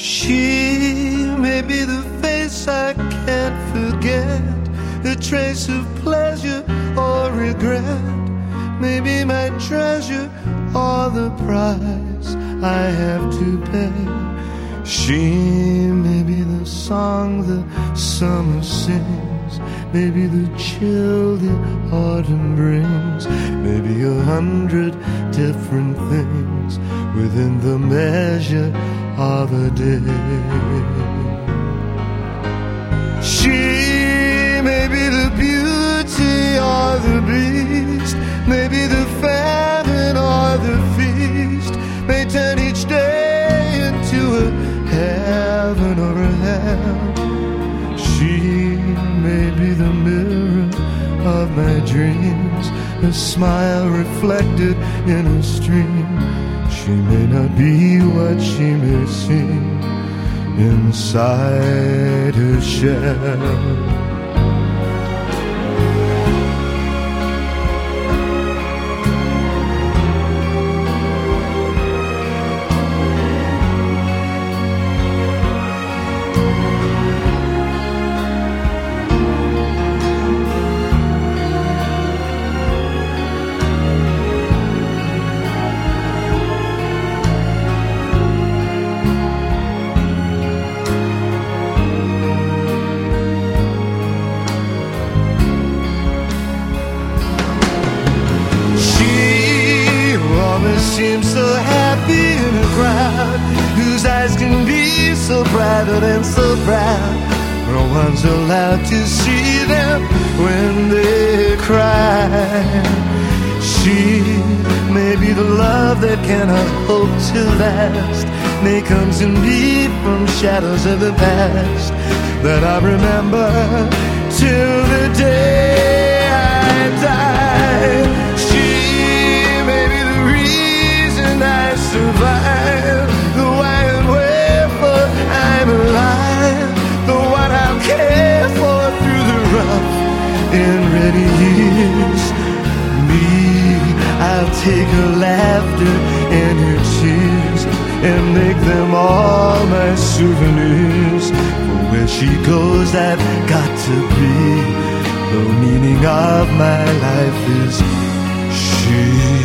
She may be the face I can't forget, a trace of pleasure or regret, maybe my treasure or the price I have to pay. She may be the song the summer sings, maybe the chill the autumn brings, maybe 100 different things within the measure of a day. She may be the beauty or the beast, maybe the famine or the feast, may turn each day into a heaven or a hell. She may be the mirror of my dreams, a smile reflected in a stream. She may not be what she may seem inside her shell. Seems so happy in a crowd whose eyes can be so bright and so proud. No one's allowed to see them when they cry. She may be the love that cannot hope to last, may comes in me from shadows of the past that I remember till the day I die. I survive, the why and wherefore I'm alive, the what I'll care for through the rough and ready years. Me, I'll take her laughter and her tears and make them all my souvenirs. For where she goes I've got to be, the meaning of my life is she.